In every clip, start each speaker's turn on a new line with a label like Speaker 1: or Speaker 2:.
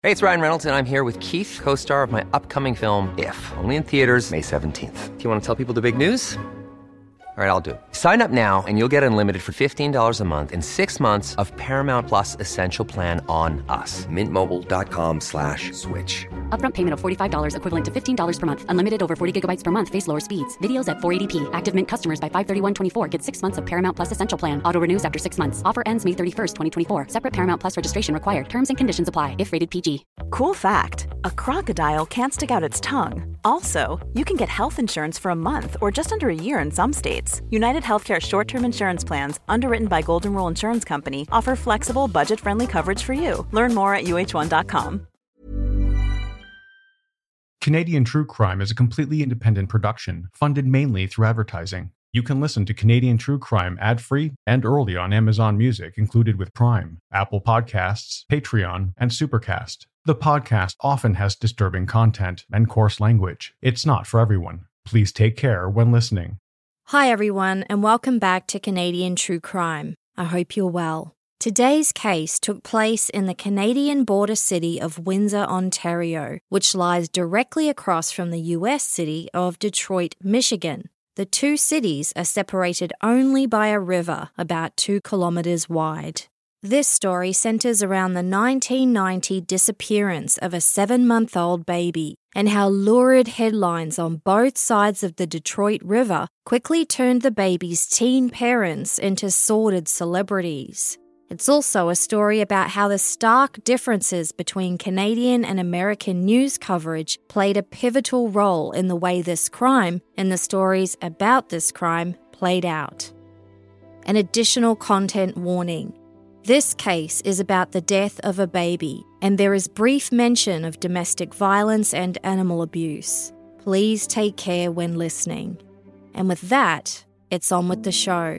Speaker 1: Hey, it's Ryan Reynolds, and I'm here with Keith, co-star of my upcoming film, If, only in theaters May 17th. Do you want to tell people the big news? All right, I'll do it. Sign up now and you'll get unlimited for $15 a month and 6 months of Paramount Plus Essential Plan on us. MintMobile.com/switch.
Speaker 2: Upfront payment of $45 equivalent to $15 per month. Unlimited over 40 gigabytes per month. Face lower speeds. Videos at 480p. Active Mint customers by 531.24 get 6 months of Paramount Plus Essential Plan. Auto renews after 6 months. Offer ends May 31st, 2024. Separate Paramount Plus registration required. Terms and conditions apply if rated PG.
Speaker 3: Cool fact, a crocodile can't stick out its tongue. Also, you can get health insurance for a month or just under a year in some states. United Healthcare short-term insurance plans, underwritten by Golden Rule Insurance Company, offer flexible, budget-friendly coverage for you. Learn more at uh1.com.
Speaker 4: Canadian True Crime is a completely independent production, funded mainly through advertising. You can listen to Canadian True Crime ad-free and early on Amazon Music, included with Prime, Apple Podcasts, Patreon, and Supercast. The podcast often has disturbing content and coarse language. It's not for everyone. Please take care when listening.
Speaker 5: Hi everyone, and welcome back to Canadian True Crime. I hope you're well. Today's case took place in the Canadian border city of Windsor, Ontario, which lies directly across from the US city of Detroit, Michigan. The two cities are separated only by a river about 2 kilometers wide. This story centers around the 1990 disappearance of a 7-month-old baby and how lurid headlines on both sides of the Detroit River quickly turned the baby's teen parents into sordid celebrities. It's also a story about how the stark differences between Canadian and American news coverage played a pivotal role in the way this crime and the stories about this crime played out. An additional content warning. This case is about the death of a baby, and there is brief mention of domestic violence and animal abuse. Please take care when listening. And with that, it's on with the show.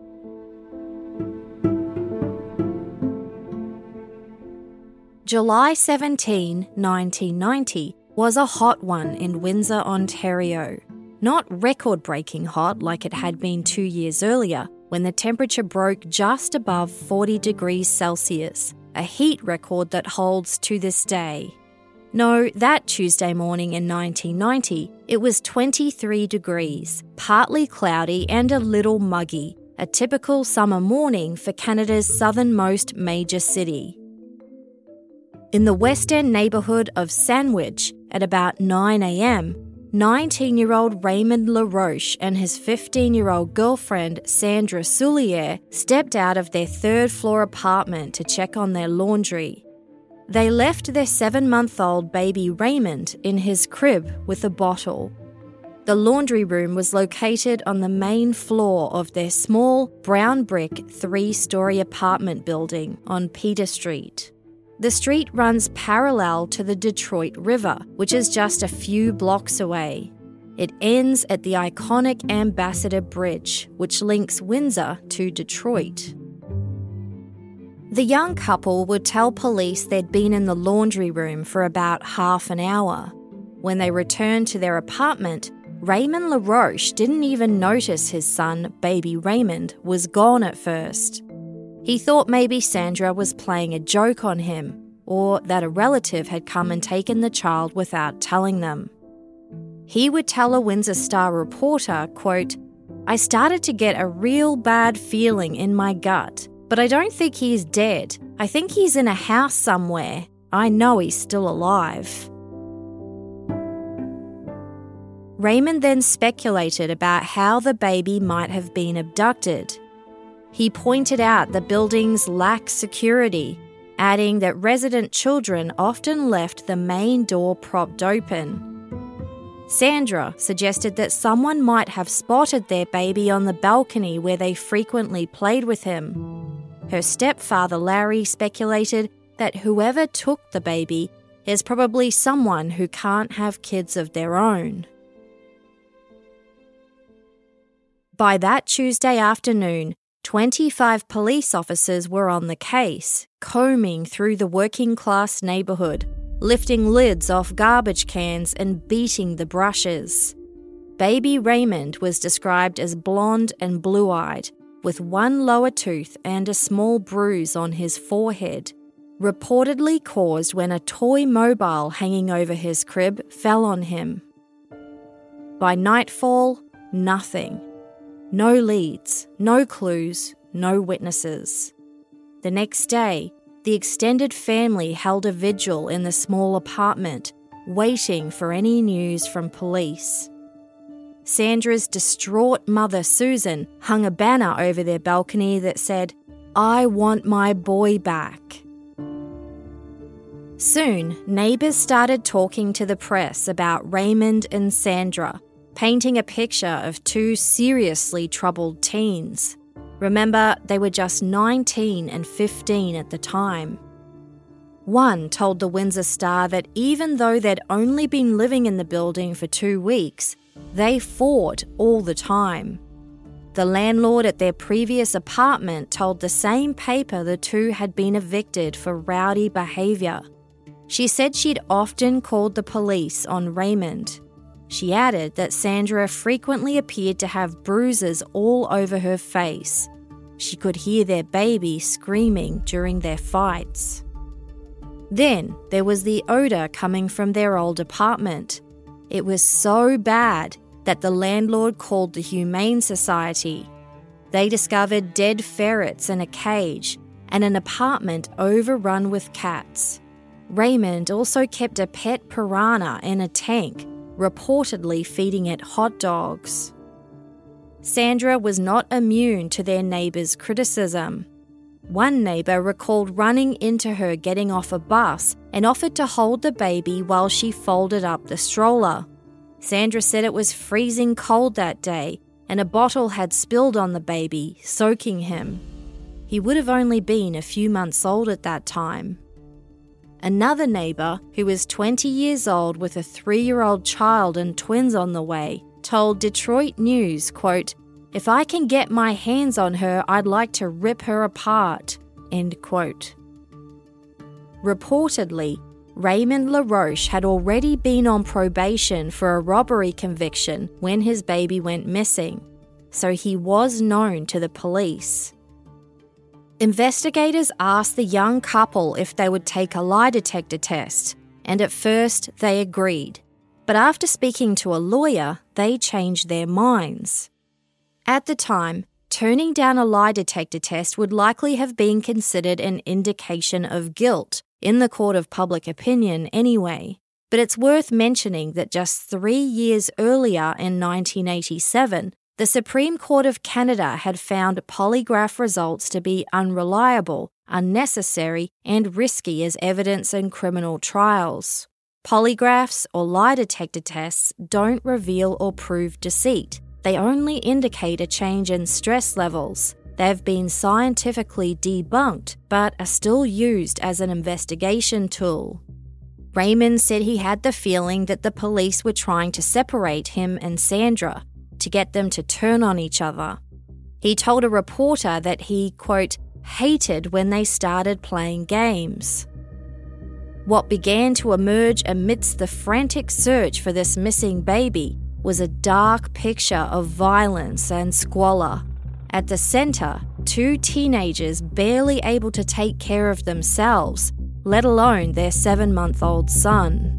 Speaker 5: July 17, 1990 was a hot one in Windsor, Ontario. Not record-breaking hot like it had been 2 years earlier, when the temperature broke just above 40 degrees Celsius, a heat record that holds to this day. No, that Tuesday morning in 1990, it was 23 degrees, partly cloudy and a little muggy, a typical summer morning for Canada's southernmost major city. In the West End neighbourhood of Sandwich, at about 9 a.m, 19-year-old Raymond LaRoche and his 15-year-old girlfriend Sandra Soulier stepped out of their third-floor apartment to check on their laundry. They left their 7-month-old baby Raymond in his crib with a bottle. The laundry room was located on the main floor of their small, brown brick 3-story apartment building on Peter Street. The street runs parallel to the Detroit River, which is just a few blocks away. It ends at the iconic Ambassador Bridge, which links Windsor to Detroit. The young couple would tell police they'd been in the laundry room for about half an hour. When they returned to their apartment, Raymond LaRoche didn't even notice his son, baby Raymond, was gone at first. He thought maybe Sandra was playing a joke on him, or that a relative had come and taken the child without telling them. He would tell a Windsor Star reporter, quote, "I started to get a real bad feeling in my gut, but I don't think he's dead. I think he's in a house somewhere. I know he's still alive." Raymond then speculated about how the baby might have been abducted. He pointed out the buildings lack security, adding that resident children often left the main door propped open. Sandra suggested that someone might have spotted their baby on the balcony where they frequently played with him. Her stepfather Larry speculated that whoever took the baby is probably someone who can't have kids of their own. By that Tuesday afternoon, 25 police officers were on the case, combing through the working-class neighbourhood, lifting lids off garbage cans and beating the brushes. Baby Raymond was described as blonde and blue-eyed, with one lower tooth and a small bruise on his forehead. reportedly caused when a toy mobile hanging over his crib fell on him. By nightfall, nothing. No leads, no clues, no witnesses. The next day, the extended family held a vigil in the small apartment, waiting for any news from police. Sandra's distraught mother, Susan, hung a banner over their balcony that said, "I want my boy back." Soon, neighbours started talking to the press about Raymond and Sandra, painting a picture of two seriously troubled teens. Remember, they were just 19 and 15 at the time. One told the Windsor Star that even though they'd only been living in the building for 2 weeks, they fought all the time. The landlord at their previous apartment told the same paper the two had been evicted for rowdy behaviour. She said she'd often called the police on Raymond. She added that Sandra frequently appeared to have bruises all over her face. She could hear their baby screaming during their fights. Then there was the odour coming from their old apartment. It was so bad that the landlord called the Humane Society. They discovered dead ferrets in a cage and an apartment overrun with cats. Raymond also kept a pet piranha in a tank, reportedly feeding it hot dogs. Sandra was not immune to their neighbours' criticism. One neighbour recalled running into her getting off a bus and offered to hold the baby while she folded up the stroller. Sandra said it was freezing cold that day and a bottle had spilled on the baby, soaking him. He would have only been a few months old at that time. Another neighbour, who was 20 years old with a 3-year-old child and twins on the way, told Detroit News, quote, "If I can get my hands on her, I'd like to rip her apart," end quote. Reportedly, Raymond LaRoche had already been on probation for a robbery conviction when his baby went missing, so he was known to the police. Investigators asked the young couple if they would take a lie detector test, and at first they agreed. But after speaking to a lawyer, they changed their minds. At the time, turning down a lie detector test would likely have been considered an indication of guilt, in the court of public opinion anyway. But it's worth mentioning that just 3 years earlier in 1987, the Supreme Court of Canada had found polygraph results to be unreliable, unnecessary, and risky as evidence in criminal trials. Polygraphs or lie detector tests don't reveal or prove deceit. They only indicate a change in stress levels. They've been scientifically debunked, but are still used as an investigation tool. Raymond said he had the feeling that the police were trying to separate him and Sandra, to get them to turn on each other. He told a reporter that he, quote, hated when they started playing games. What began to emerge amidst the frantic search for this missing baby was a dark picture of violence and squalor. At the centre, 2 teenagers barely able to take care of themselves, let alone their 7-month-old son.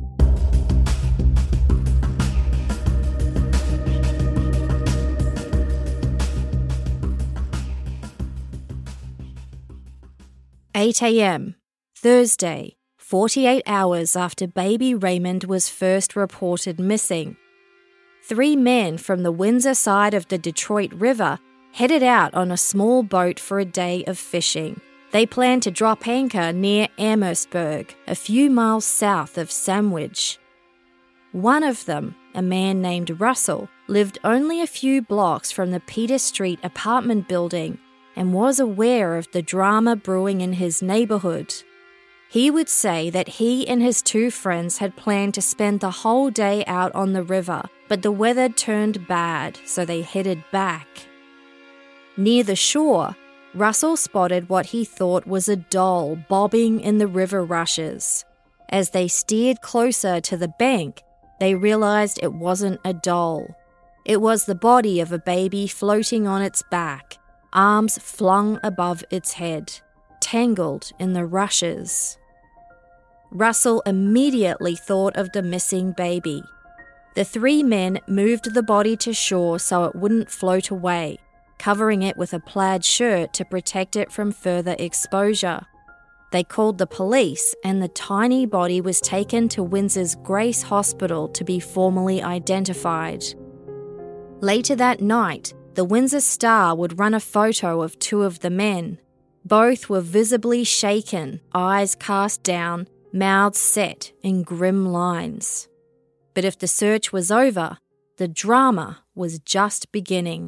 Speaker 5: "8 a.m., Thursday, 48 hours after baby Raymond was first reported missing. 3 men from the Windsor side of the Detroit River headed out on a small boat for a day of fishing. They planned to drop anchor near Amherstburg, a few miles south of Sandwich. One of them, a man named Russell, lived only a few blocks from the Peter Street apartment building and was aware of the drama brewing in his neighbourhood. He would say that he and his 2 friends had planned to spend the whole day out on the river, but the weather turned bad, so they headed back. Near the shore, Russell spotted what he thought was a doll bobbing in the river rushes. As they steered closer to the bank, they realised it wasn't a doll. It was the body of a baby floating on its back, arms flung above its head. tangled in the rushes. Russell immediately thought of the missing baby. The three men moved the body to shore so it wouldn't float away, covering it with a plaid shirt to protect it from further exposure. They called the police, and the tiny body was taken to Windsor's Grace Hospital to be formally identified. Later that night, the Windsor Star would run a photo of two of the men. Both were visibly shaken, eyes cast down, mouths set in grim lines. But if the search was over, the drama was just beginning.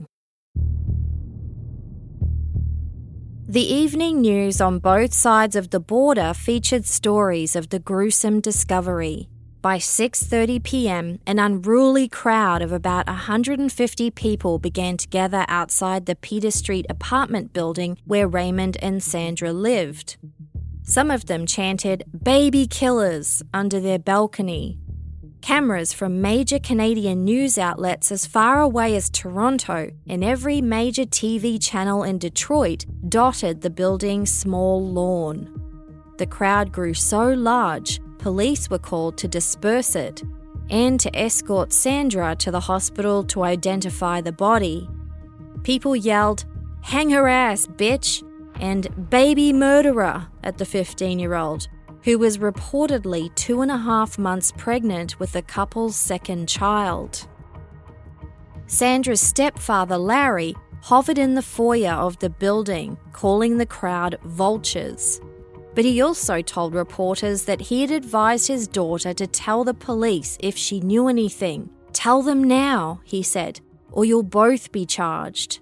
Speaker 5: The evening news on both sides of the border featured stories of the gruesome discovery. By 6:30 p.m, an unruly crowd of about 150 people began to gather outside the Peter Street apartment building where Raymond and Sandra lived. Some of them chanted "Baby Killers" under their balcony. Cameras from major Canadian news outlets as far away as Toronto and every major TV channel in Detroit dotted the building's small lawn. The crowd grew so large, police were called to disperse it and to escort Sandra to the hospital to identify the body. People yelled, "Hang her ass, bitch!" and "Baby murderer" at the 15-year-old, who was reportedly 2.5 months pregnant with the couple's second child. Sandra's stepfather, Larry, hovered in the foyer of the building, calling the crowd vultures. But he also told reporters that he had advised his daughter to tell the police if she knew anything. "Tell them now," he said, "or you'll both be charged."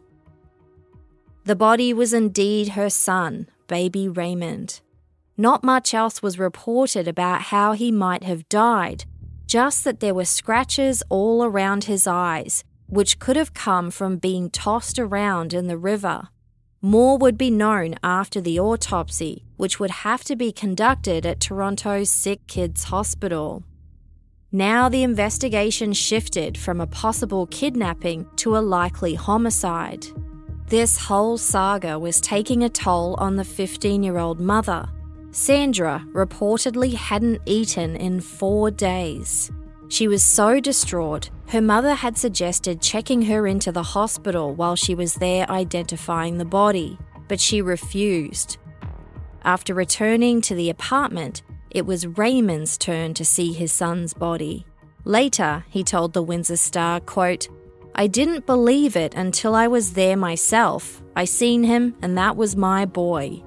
Speaker 5: The body was indeed her son, baby Raymond. Not much else was reported about how he might have died, just that there were scratches all around his eyes, which could have come from being tossed around in the river. More would be known after the autopsy, which would have to be conducted at Toronto's Sick Kids Hospital. Now the investigation shifted from a possible kidnapping to a likely homicide. This whole saga was taking a toll on the 15-year-old mother. Sandra reportedly hadn't eaten in 4 days. She was so distraught, her mother had suggested checking her into the hospital while she was there identifying the body, but she refused. After returning to the apartment, it was Raymond's turn to see his son's body. Later, he told the Windsor Star, quote, "I didn't believe it until I was there myself. I seen him and that was my boy."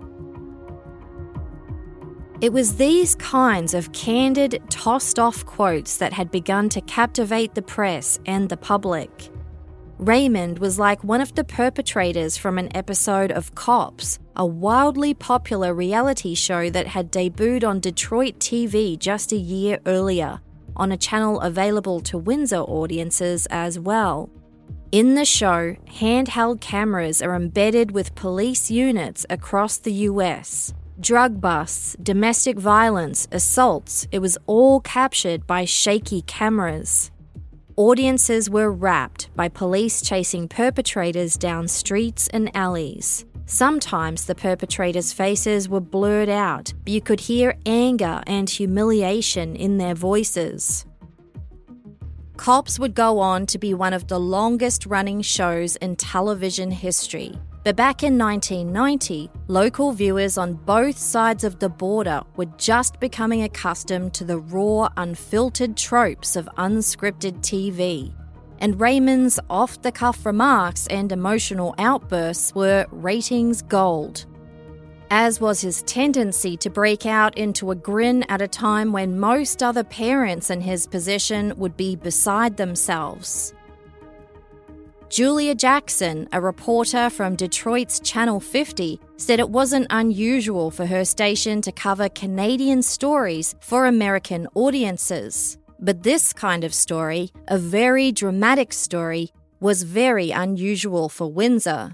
Speaker 5: It was these kinds of candid, tossed-off quotes that had begun to captivate the press and the public. Raymond was like one of the perpetrators from an episode of Cops, a wildly popular reality show that had debuted on Detroit TV just a year earlier, on a channel available to Windsor audiences as well. In the show, handheld cameras are embedded with police units across the US. Drug busts, domestic violence, assaults, it was all captured by shaky cameras. Audiences were wrapped by police chasing perpetrators down streets and alleys. Sometimes the perpetrators' faces were blurred out, but you could hear anger and humiliation in their voices. Cops would go on to be one of the longest-running shows in television history. But back in 1990, local viewers on both sides of the border were just becoming accustomed to the raw, unfiltered tropes of unscripted TV. And Raymond's off-the-cuff remarks and emotional outbursts were ratings gold. As was his tendency to break out into a grin at a time when most other parents in his position would be beside themselves. Julia Jackson, a reporter from Detroit's Channel 50, said it wasn't unusual for her station to cover Canadian stories for American audiences. But this kind of story, a very dramatic story, was very unusual for Windsor.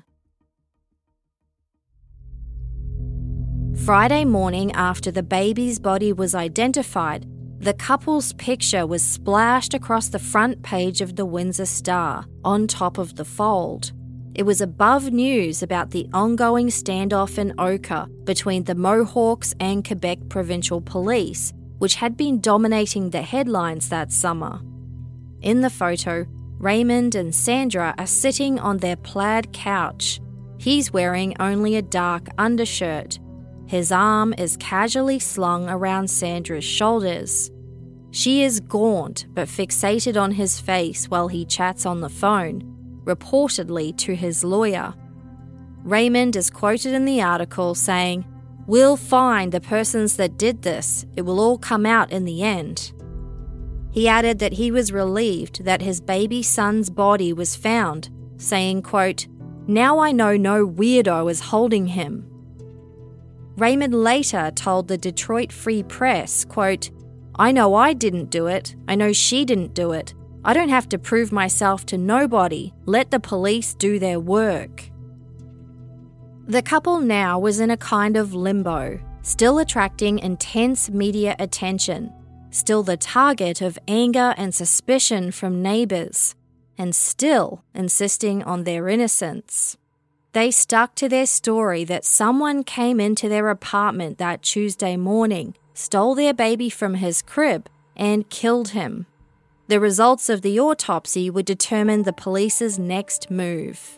Speaker 5: Friday morning after the baby's body was identified, the couple's picture was splashed across the front page of the Windsor Star, on top of the fold. It was above news about the ongoing standoff in Oka between the Mohawks and Quebec Provincial Police, which had been dominating the headlines that summer. In the photo, Raymond and Sandra are sitting on their plaid couch. He's wearing only a dark undershirt. His arm is casually slung around Sandra's shoulders. She is gaunt but fixated on his face while he chats on the phone, reportedly to his lawyer. Raymond is quoted in the article saying, "We'll find the persons that did this. It will all come out in the end." He added that he was relieved that his baby son's body was found, saying, quote, "Now I know no weirdo is holding him." Raymond later told the Detroit Free Press, quote, "I know I didn't do it. I know she didn't do it. I don't have to prove myself to nobody. Let the police do their work." The couple now was in a kind of limbo, still attracting intense media attention, still the target of anger and suspicion from neighbours, and still insisting on their innocence. They stuck to their story that someone came into their apartment that Tuesday morning, stole their baby from his crib, and killed him. The results of the autopsy would determine the police's next move.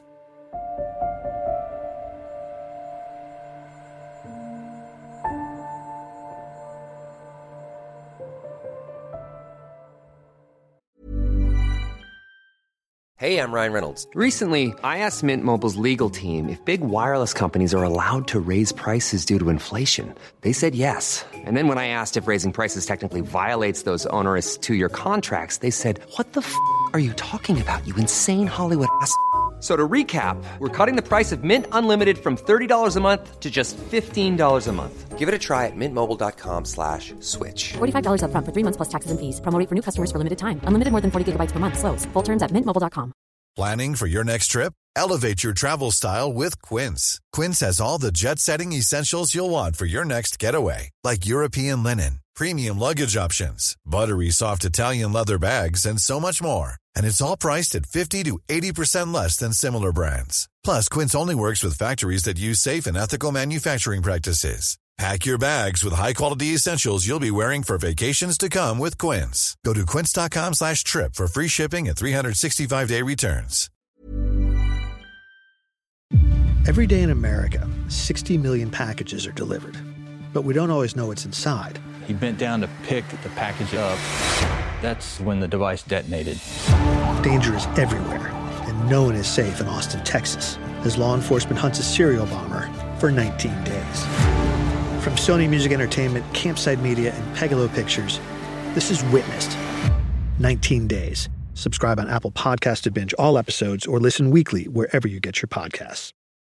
Speaker 1: Hey, I'm Ryan Reynolds. Recently, I asked Mint Mobile's legal team if big wireless companies are allowed to raise prices due to inflation. They said yes. And then when I asked if raising prices technically violates those onerous two-year contracts, they said, "What the f*** are you talking about, you insane Hollywood ass?" So to recap, we're cutting the price of Mint Unlimited from $30 a month to just $15 a month. Give it a try at mintmobile.com/switch.
Speaker 2: $45 up front for 3 months plus taxes and fees. Promo rate for new customers for limited time. Unlimited more than 40 gigabytes per month. Slows full terms at mintmobile.com.
Speaker 6: Planning for your next trip? Elevate your travel style with Quince. Quince has all the jet-setting essentials you'll want for your next getaway, like European linen, premium luggage options, buttery soft Italian leather bags, and so much more. And it's all priced at 50 to 80% less than similar brands. Plus, Quince only works with factories that use safe and ethical manufacturing practices. Pack your bags with high-quality essentials you'll be wearing for vacations to come with Quince. Go to quince.com/trip for free shipping and 365-day returns.
Speaker 7: Every day in America, 60 million packages are delivered. But we don't always know what's inside.
Speaker 8: He bent down to pick the package up. That's when the device detonated.
Speaker 7: Danger is everywhere, and no one is safe in Austin, Texas, as law enforcement hunts a serial bomber for 19 days. From Sony Music Entertainment, Campside Media, and Pegalo Pictures, this is Witnessed. 19 Days. Subscribe on Apple Podcasts to binge all episodes or listen weekly wherever you get your podcasts.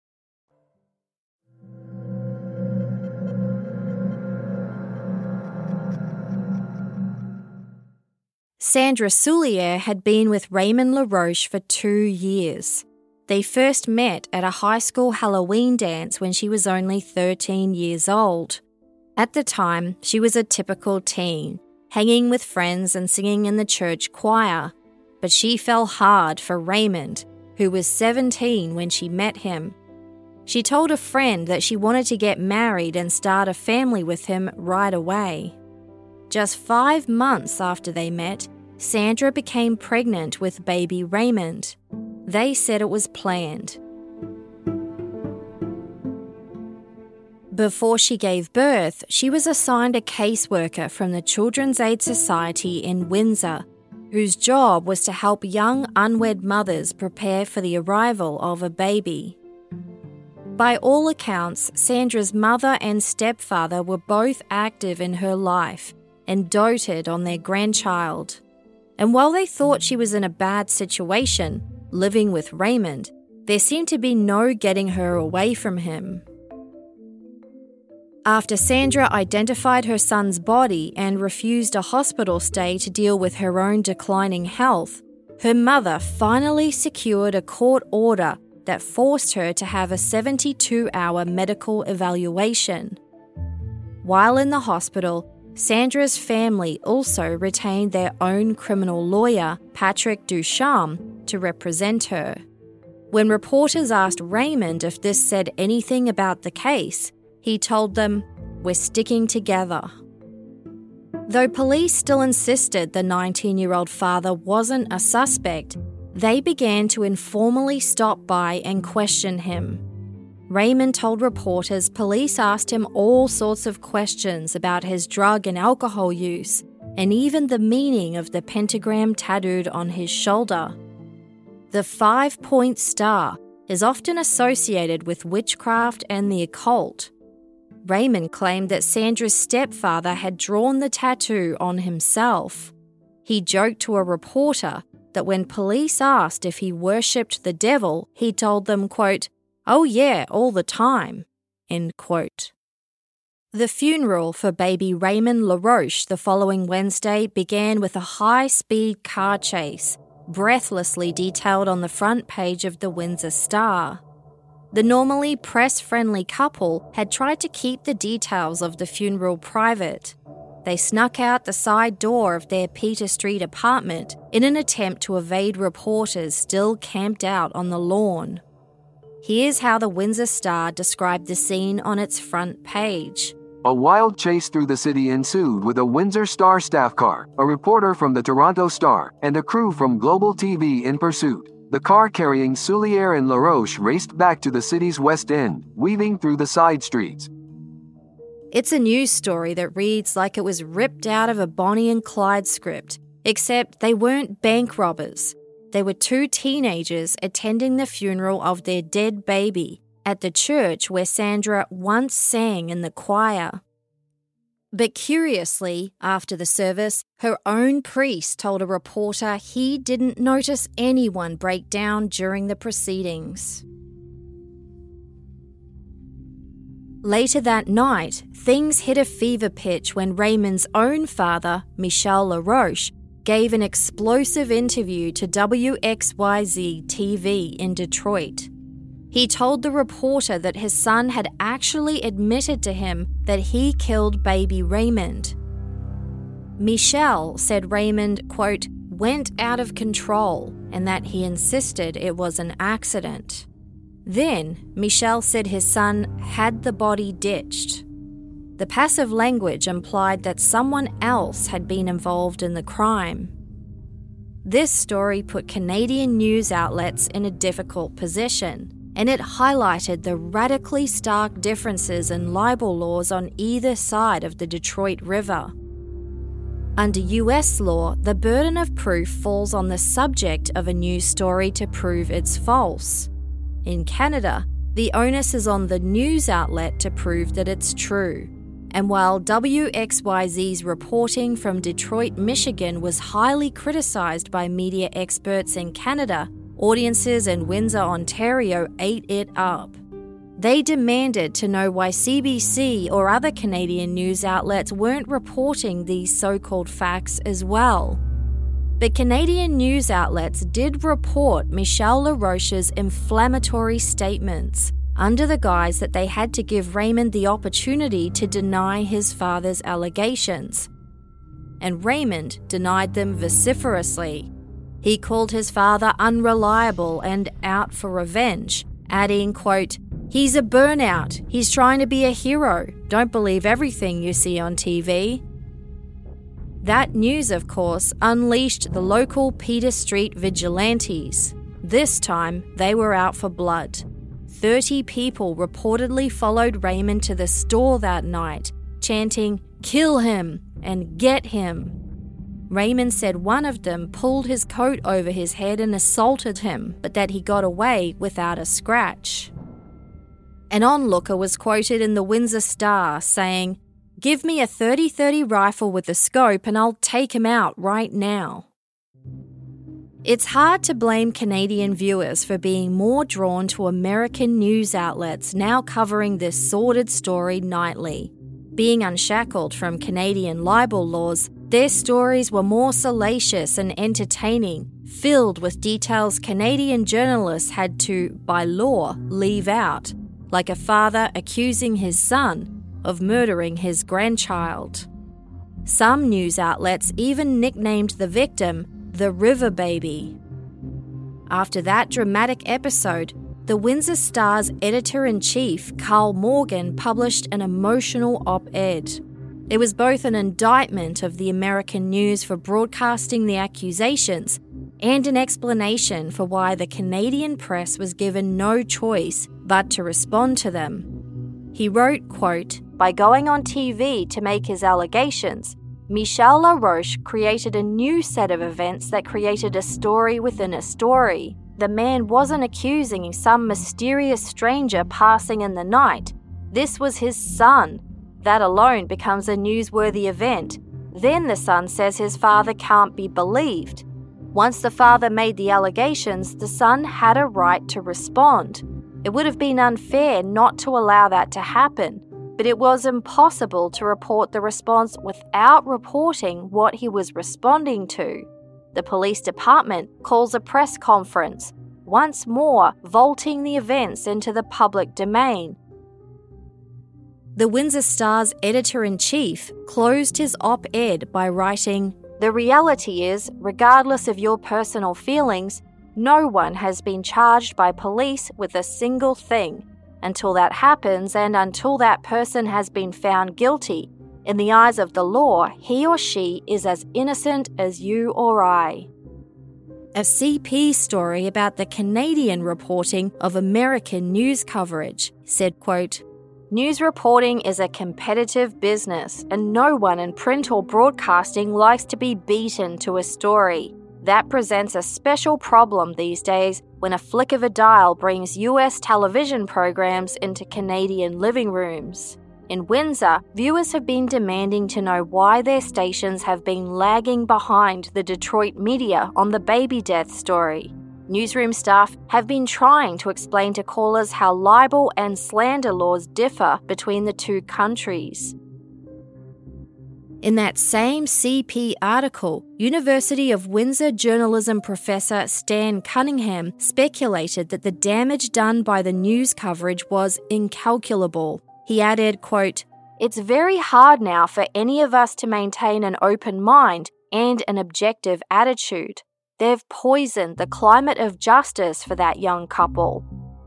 Speaker 5: Sandra Soulier had been with Raymond LaRoche for 2 years. They first met at a high school Halloween dance when she was only 13 years old. At the time, she was a typical teen, hanging with friends and singing in the church choir. But she fell hard for Raymond, who was 17 when she met him. She told a friend that she wanted to get married and start a family with him right away. Just 5 months after they met, Sandra became pregnant with baby Raymond. They said it was planned. Before she gave birth, she was assigned a caseworker from the Children's Aid Society in Windsor, whose job was to help young unwed mothers prepare for the arrival of a baby. By all accounts, Sandra's mother and stepfather were both active in her life and doted on their grandchild. And while they thought she was in a bad situation, living with Raymond, there seemed to be no getting her away from him. After Sandra identified her son's body and refused a hospital stay to deal with her own declining health, her mother finally secured a court order that forced her to have a 72-hour medical evaluation. While in the hospital, Sandra's family also retained their own criminal lawyer, Patrick Ducharme, to represent her. When reporters asked Raymond if this said anything about the case, he told them, "We're sticking together." Though police still insisted the 19-year-old father wasn't a suspect, they began to informally stop by and question him. Raymond told reporters police asked him all sorts of questions about his drug and alcohol use, and even the meaning of the pentagram tattooed on his shoulder. The 5-point star is often associated with witchcraft and the occult. Raymond claimed that Sandra's stepfather had drawn the tattoo on himself. He joked to a reporter that when police asked if he worshipped the devil, he told them, quote, "Oh yeah, all the time," end quote. The funeral for baby Raymond LaRoche the following Wednesday began with a high-speed car chase, breathlessly detailed on the front page of the Windsor Star. The normally press-friendly couple had tried to keep the details of the funeral private. They snuck out the side door of their Peter Street apartment in an attempt to evade reporters still camped out on the lawn. Here's how the Windsor Star described the scene on its front page.
Speaker 9: A wild chase through the city ensued with a Windsor Star staff car, a reporter from the Toronto Star, and a crew from Global TV in pursuit. The car carrying Soulière and LaRoche raced back to the city's West End, weaving through the side streets.
Speaker 5: It's a news story that reads like it was ripped out of a Bonnie and Clyde script, except they weren't bank robbers. They were two teenagers attending the funeral of their dead baby at the church where Sandra once sang in the choir. But curiously, after the service, her own priest told a reporter he didn't notice anyone break down during the proceedings. Later that night, things hit a fever pitch when Raymond's own father, Michel LaRoche, gave an explosive interview to WXYZ TV in Detroit. He told the reporter that his son had actually admitted to him that he killed baby Raymond. Michel said Raymond, quote, went out of control and that he insisted it was an accident. Then, Michel said his son had the body ditched. The passive language implied that someone else had been involved in the crime. This story put Canadian news outlets in a difficult position, and it highlighted the radically stark differences in libel laws on either side of the Detroit River. Under US law, the burden of proof falls on the subject of a news story to prove it's false. In Canada, the onus is on the news outlet to prove that it's true. And while WXYZ's reporting from Detroit, Michigan was highly criticised by media experts in Canada, audiences in Windsor, Ontario ate it up. They demanded to know why CBC or other Canadian news outlets weren't reporting these so-called facts as well. But Canadian news outlets did report Michel LaRoche's inflammatory statements, under the guise that they had to give Raymond the opportunity to deny his father's allegations. And Raymond denied them vociferously. He called his father unreliable and out for revenge, adding, quote, he's a burnout. He's trying to be a hero. Don't believe everything you see on TV. That news, of course, unleashed the local Peter Street vigilantes. This time, they were out for blood. 30 people reportedly followed Raymond to the store that night, chanting, "Kill him" and "Get him." Raymond said one of them pulled his coat over his head and assaulted him, but that he got away without a scratch. An onlooker was quoted in the Windsor Star saying, "Give me a .30-30 rifle with a scope and I'll take him out right now." It's hard to blame Canadian viewers for being more drawn to American news outlets now covering this sordid story nightly. Being unshackled from Canadian libel laws, their stories were more salacious and entertaining, filled with details Canadian journalists had to, by law, leave out, like a father accusing his son of murdering his grandchild. Some news outlets even nicknamed the victim the River Baby. After that dramatic episode, the Windsor Star's editor-in-chief, Carl Morgan, published an emotional op-ed. It was both an indictment of the American news for broadcasting the accusations and an explanation for why the Canadian press was given no choice but to respond to them. He wrote, quote, "By going on TV to make his allegations, Michel Laroche created a new set of events that created a story within a story. The man wasn't accusing some mysterious stranger passing in the night. This was his son. That alone becomes a newsworthy event. Then the son says his father can't be believed. Once the father made the allegations, the son had a right to respond. It would have been unfair not to allow that to happen, but it was impossible to report the response without reporting what he was responding to. The police department calls a press conference, once more vaulting the events into the public domain." The Windsor Star's editor-in-chief closed his op-ed by writing, "The reality is, regardless of your personal feelings, no one has been charged by police with a single thing. Until that happens and until that person has been found guilty, in the eyes of the law, he or she is as innocent as you or I." A CP story about the Canadian reporting of American news coverage said, quote, "News reporting is a competitive business, and no one in print or broadcasting likes to be beaten to a story. That presents a special problem these days when a flick of a dial brings US television programs into Canadian living rooms. In Windsor, viewers have been demanding to know why their stations have been lagging behind the Detroit media on the baby death story. Newsroom staff have been trying to explain to callers how libel and slander laws differ between the two countries." In that same CP article, University of Windsor journalism professor Stan Cunningham speculated that the damage done by the news coverage was incalculable. He added, quote, "It's very hard now for any of us to maintain an open mind and an objective attitude. They've poisoned the climate of justice for that young couple."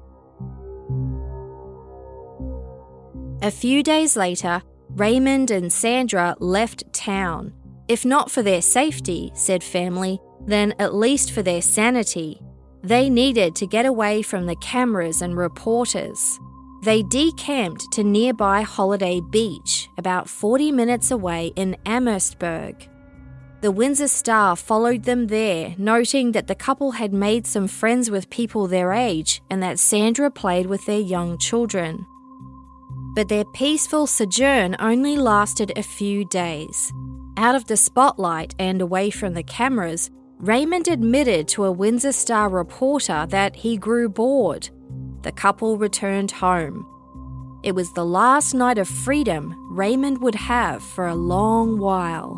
Speaker 5: A few days later, Raymond and Sandra left town. If not for their safety, said family, then at least for their sanity. They needed to get away from the cameras and reporters. They decamped to nearby Holiday Beach, about 40 minutes away in Amherstburg. The Windsor Star followed them there, noting that the couple had made some friends with people their age and that Sandra played with their young children. But their peaceful sojourn only lasted a few days. Out of the spotlight and away from the cameras, Raymond admitted to a Windsor Star reporter that he grew bored. The couple returned home. It was the last night of freedom Raymond would have for a long while.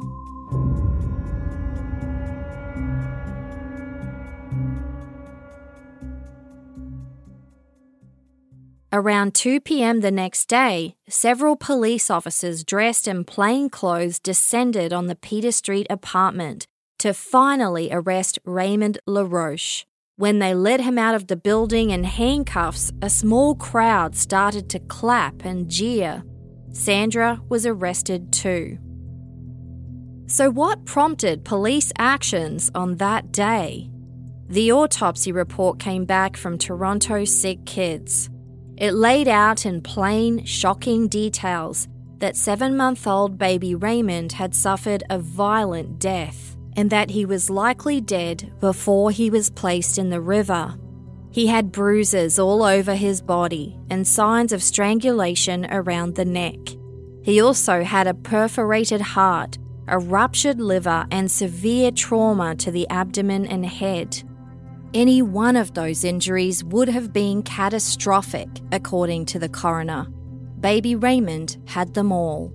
Speaker 5: Around 2 p.m. the next day, several police officers dressed in plain clothes descended on the Peter Street apartment to finally arrest Raymond Laroche. When they led him out of the building in handcuffs, a small crowd started to clap and jeer. Sandra was arrested too. So what prompted police actions on that day? The autopsy report came back from Toronto Sick Kids. It laid out in plain, shocking details that 7-month-old baby Raymond had suffered a violent death and that he was likely dead before he was placed in the river. He had bruises all over his body and signs of strangulation around the neck. He also had a perforated heart, a ruptured liver, and severe trauma to the abdomen and head. Any one of those injuries would have been catastrophic, according to the coroner. Baby Raymond had them all.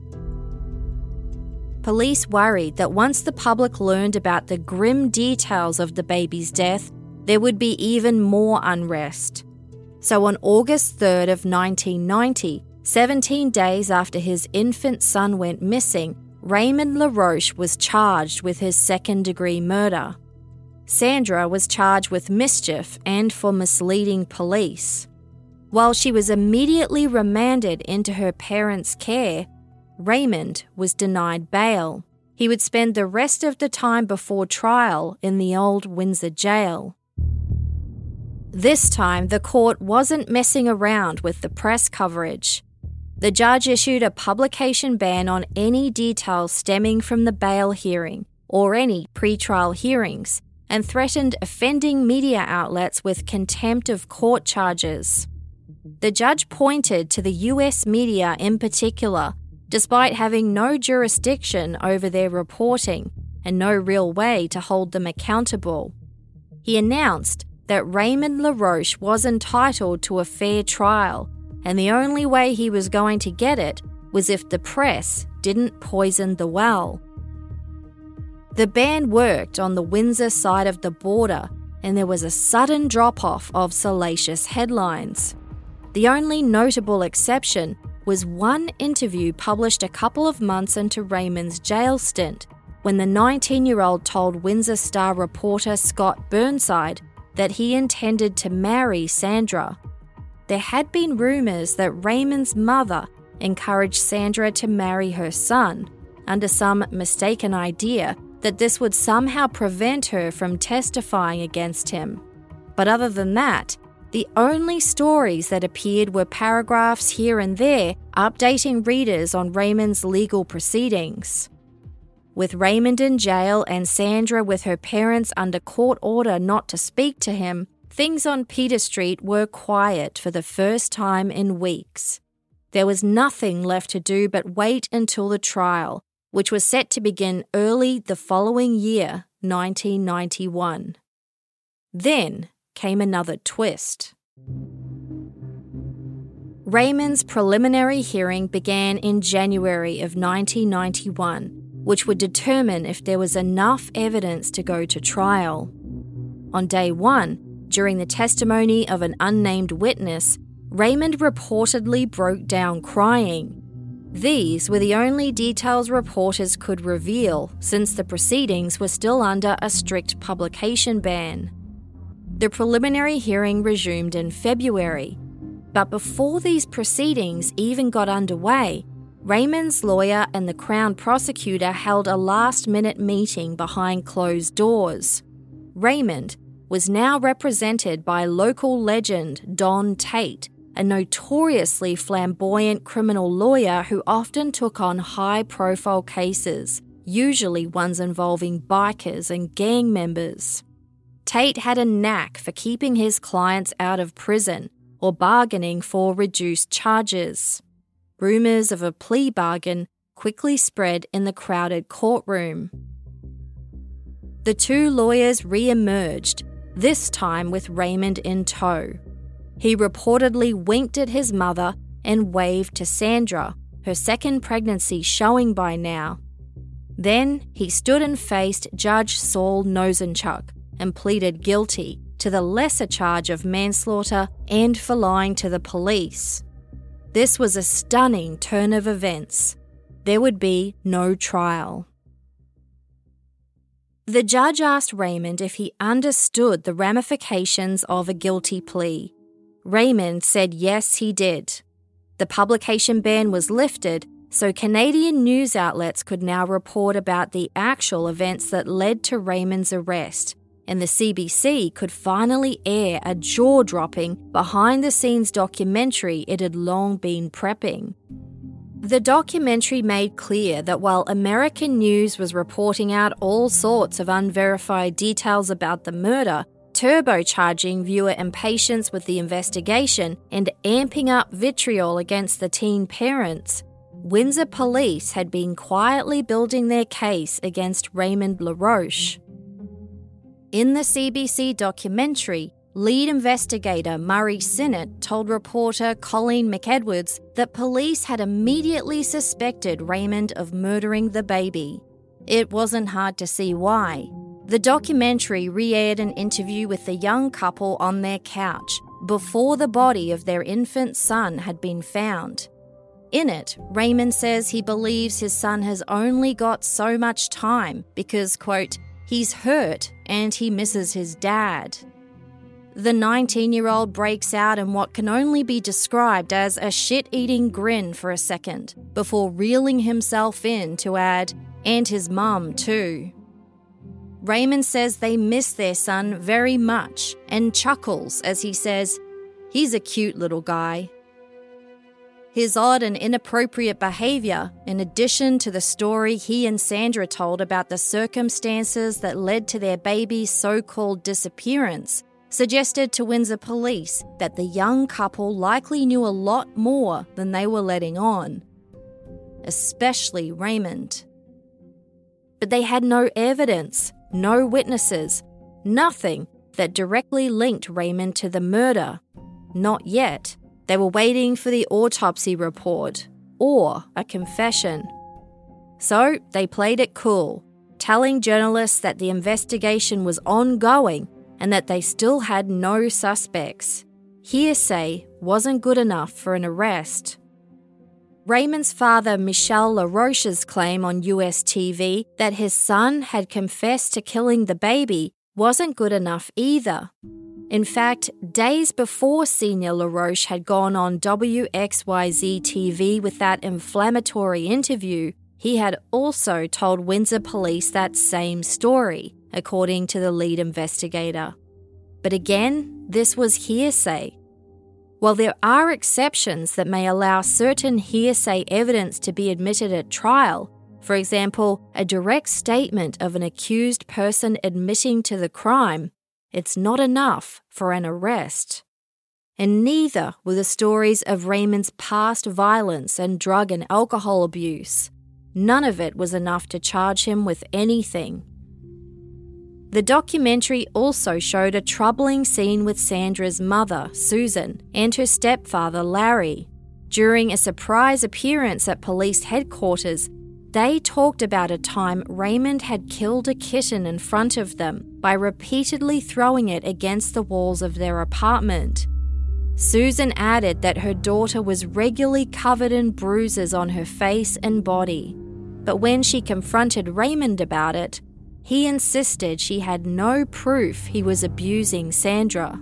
Speaker 5: Police worried that once the public learned about the grim details of the baby's death, there would be even more unrest. So on August 3rd of 1990, 17 days after his infant son went missing, Raymond Laroche was charged with his second-degree murder. Sandra was charged with mischief and for misleading police. While she was immediately remanded into her parents' care, Raymond was denied bail. He would spend the rest of the time before trial in the old Windsor jail. This time, the court wasn't messing around with the press coverage. The judge issued a publication ban on any details stemming from the bail hearing or any pre-trial hearings, and threatened offending media outlets with contempt of court charges. The judge pointed to the US media in particular, despite having no jurisdiction over their reporting and no real way to hold them accountable. He announced that Raymond LaRoche was entitled to a fair trial, and the only way he was going to get it was if the press didn't poison the well. The ban worked on the Windsor side of the border, and there was a sudden drop-off of salacious headlines. The only notable exception was one interview published a couple of months into Raymond's jail stint, when the 19-year-old told Windsor Star reporter Scott Burnside that he intended to marry Sandra. There had been rumours that Raymond's mother encouraged Sandra to marry her son, under some mistaken idea that this would somehow prevent her from testifying against him. But other than that, the only stories that appeared were paragraphs here and there updating readers on Raymond's legal proceedings. With Raymond in jail and Sandra with her parents under court order not to speak to him, things on Peter Street were quiet for the first time in weeks. There was nothing left to do but wait until the trial, which was set to begin early the following year, 1991. Then came another twist. Raymond's preliminary hearing began in January of 1991, which would determine if there was enough evidence to go to trial. On day one, during the testimony of an unnamed witness, Raymond reportedly broke down crying. These were the only details reporters could reveal, since the proceedings were still under a strict publication ban. The preliminary hearing resumed in February, but before these proceedings even got underway, Raymond's lawyer and the Crown prosecutor held a last-minute meeting behind closed doors. Raymond was now represented by local legend Don Tate, a notoriously flamboyant criminal lawyer who often took on high-profile cases, usually ones involving bikers and gang members. Tate had a knack for keeping his clients out of prison or bargaining for reduced charges. Rumours of a plea bargain quickly spread in the crowded courtroom. The two lawyers re-emerged, this time with Raymond in tow. He reportedly winked at his mother and waved to Sandra, her second pregnancy showing by now. Then he stood and faced Judge Saul Nosenchuk and pleaded guilty to the lesser charge of manslaughter and for lying to the police. This was a stunning turn of events. There would be no trial. The judge asked Raymond if he understood the ramifications of a guilty plea. Raymond said yes, he did. The publication ban was lifted, so Canadian news outlets could now report about the actual events that led to Raymond's arrest, and the CBC could finally air a jaw-dropping, behind-the-scenes documentary it had long been prepping. The documentary made clear that while American news was reporting out all sorts of unverified details about the murder, turbocharging viewer impatience with the investigation and amping up vitriol against the teen parents, Windsor police had been quietly building their case against Raymond LaRoche. In the CBC documentary, lead investigator Murray Sinnott told reporter Colleen McEdwards that police had immediately suspected Raymond of murdering the baby. It wasn't hard to see why. The documentary re-aired an interview with the young couple on their couch before the body of their infant son had been found. In it, Raymond says he believes his son has only got so much time because, quote, He's hurt and he misses his dad. The 19-year-old breaks out in what can only be described as a shit-eating grin for a second, before reeling himself in to add, and his mum too. Raymond says they miss their son very much and chuckles as he says, "He's a cute little guy." His odd and inappropriate behaviour, in addition to the story he and Sandra told about the circumstances that led to their baby's so-called disappearance, suggested to Windsor police that the young couple likely knew a lot more than they were letting on, especially Raymond. But they had no evidence, no witnesses, nothing that directly linked Raymond to the murder. Not yet. They were waiting for the autopsy report or a confession. So they played it cool, telling journalists that the investigation was ongoing and that they still had no suspects. Hearsay wasn't good enough for an arrest. Raymond's father, Michel LaRoche's claim on US TV that his son had confessed to killing the baby wasn't good enough either. In fact, days before Senior LaRoche had gone on WXYZ TV with that inflammatory interview, he had also told Windsor police that same story, according to the lead investigator. But again, this was hearsay. While there are exceptions that may allow certain hearsay evidence to be admitted at trial, for example, a direct statement of an accused person admitting to the crime, it's not enough for an arrest. And neither were the stories of Raymond's past violence and drug and alcohol abuse. None of it was enough to charge him with anything. The documentary also showed a troubling scene with Sandra's mother, Susan, and her stepfather, Larry. During a surprise appearance at police headquarters, they talked about a time Raymond had killed a kitten in front of them by repeatedly throwing it against the walls of their apartment. Susan added that her daughter was regularly covered in bruises on her face and body, but when she confronted Raymond about it, he insisted she had no proof he was abusing Sandra.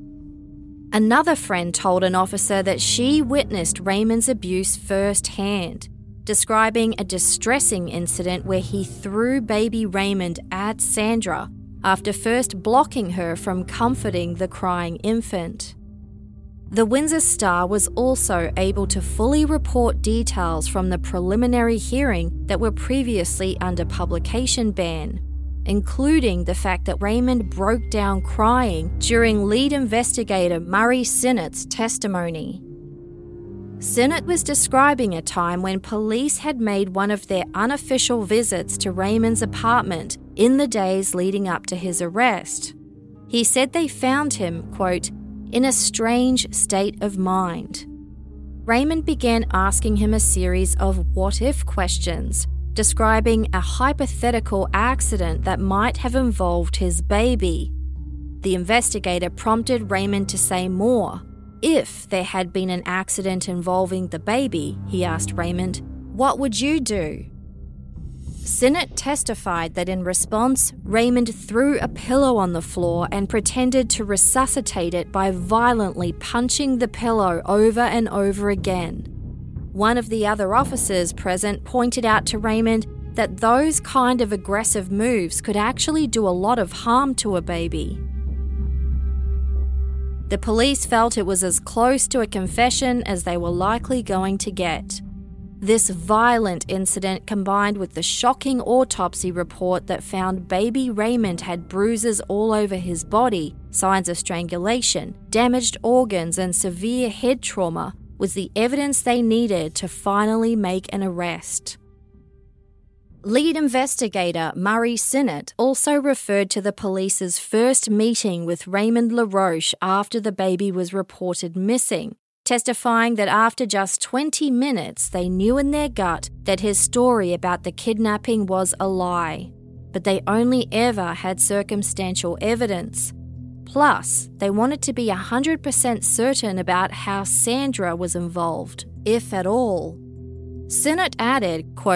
Speaker 5: Another friend told an officer that she witnessed Raymond's abuse firsthand, describing a distressing incident where he threw baby Raymond at Sandra after first blocking her from comforting the crying infant. The Windsor Star was also able to fully report details from the preliminary hearing that were previously under publication ban, including the fact that Raymond broke down crying during lead investigator Murray Sinnott's testimony. Sinnott was describing a time when police had made one of their unofficial visits to Raymond's apartment in the days leading up to his arrest. He said they found him, quote, in a strange state of mind. Raymond began asking him a series of what-if questions, describing a hypothetical accident that might have involved his baby. The investigator prompted Raymond to say more. If there had been an accident involving the baby, he asked Raymond, what would you do? Sinnott testified that in response, Raymond threw a pillow on the floor and pretended to resuscitate it by violently punching the pillow over and over again. One of the other officers present pointed out to Raymond that those kind of aggressive moves could actually do a lot of harm to a baby. The police felt it was as close to a confession as they were likely going to get. This violent incident, combined with the shocking autopsy report that found baby Raymond had bruises all over his body, signs of strangulation, damaged organs and severe head trauma, was the evidence they needed to finally make an arrest. Lead investigator Murray Sinnott also referred to the police's first meeting with Raymond LaRoche after the baby was reported missing, testifying that after just 20 minutes they knew in their gut that his story about the kidnapping was a lie, but they only ever had circumstantial evidence. Plus, they wanted to be 100% certain about how Sandra was involved, if at all. Sinnott added, quote,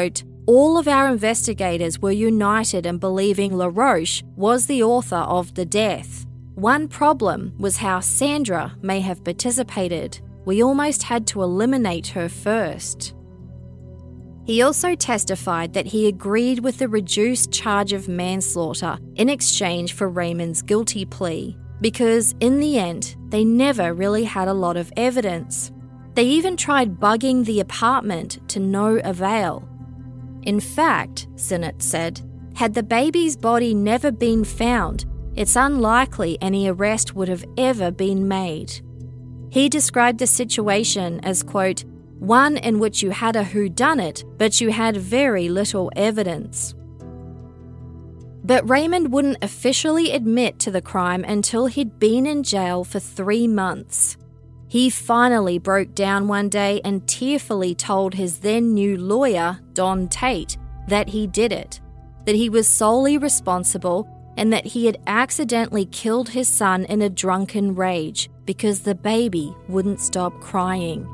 Speaker 5: all of our investigators were united in believing LaRoche was the author of the death. One problem was how Sandra may have participated. We almost had to eliminate her first. He also testified that he agreed with the reduced charge of manslaughter in exchange for Raymond's guilty plea, because in the end, they never really had a lot of evidence. They even tried bugging the apartment to no avail. In fact, Sinnott said, had the baby's body never been found, it's unlikely any arrest would have ever been made. He described the situation as, quote, one in which you had a whodunit, but you had very little evidence. But Raymond wouldn't officially admit to the crime until he'd been in jail for 3 months. He finally broke down one day and tearfully told his then new lawyer, Don Tate, that he did it, that he was solely responsible, and that he had accidentally killed his son in a drunken rage because the baby wouldn't stop crying.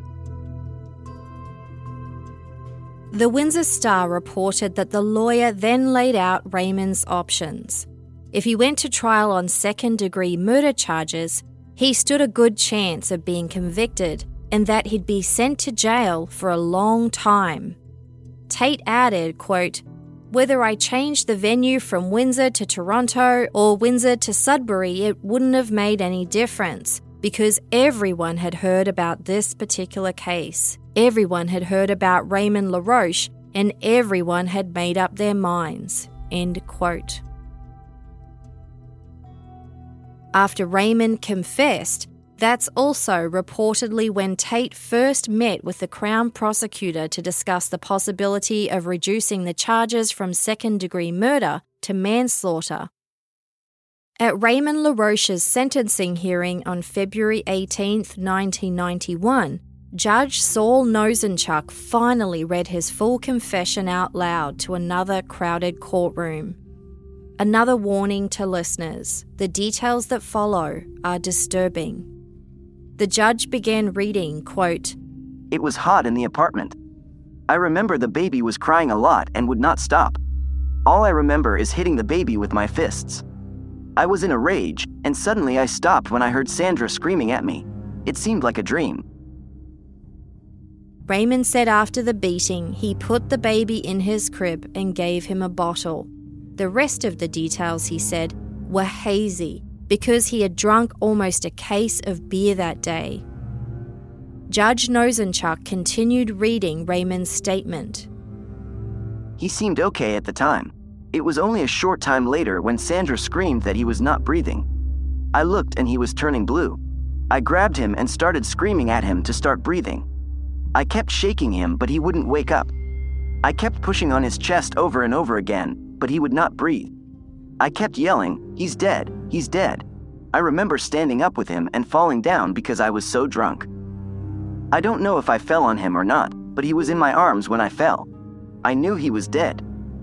Speaker 5: The Windsor Star reported that the lawyer then laid out Raymond's options. If he went to trial on second-degree murder charges, he stood a good chance of being convicted and that he'd be sent to jail for a long time. Tate added, quote, whether I changed the venue from Windsor to Toronto or Windsor to Sudbury, it wouldn't have made any difference because everyone had heard about this particular case. Everyone had heard about Raymond LaRoche and everyone had made up their minds. End quote. After Raymond confessed, that's also reportedly when Tate first met with the Crown prosecutor to discuss the possibility of reducing the charges from second-degree murder to manslaughter. At Raymond LaRoche's sentencing hearing on February 18, 1991, Judge Saul Nosenchuk finally read his full confession out loud to another crowded courtroom. Another warning to listeners, the details that follow are disturbing. The judge began reading, quote,
Speaker 10: It was hot in the apartment. I remember the baby was crying a lot and would not stop. All I remember is hitting the baby with my fists. I was in a rage, and suddenly I stopped when I heard Sandra screaming at me. It seemed like a dream.
Speaker 5: Raymond said after the beating, he put the baby in his crib and gave him a bottle. The rest of the details, he said, were hazy because he had drunk almost a case of beer that day. Judge Nosenchuk continued reading Raymond's statement.
Speaker 10: He seemed okay at the time. It was only a short time later when Sandra screamed that he was not breathing. I looked and he was turning blue. I grabbed him and started screaming at him to start breathing. I kept shaking him, but he wouldn't wake up. I kept pushing on his chest over and over again, but he would not breathe. I kept yelling, "He's dead, he's dead." I remember standing up with him and falling down because I was so drunk. I don't know if I fell on him or not, but he was in my arms when I fell. I knew he was dead.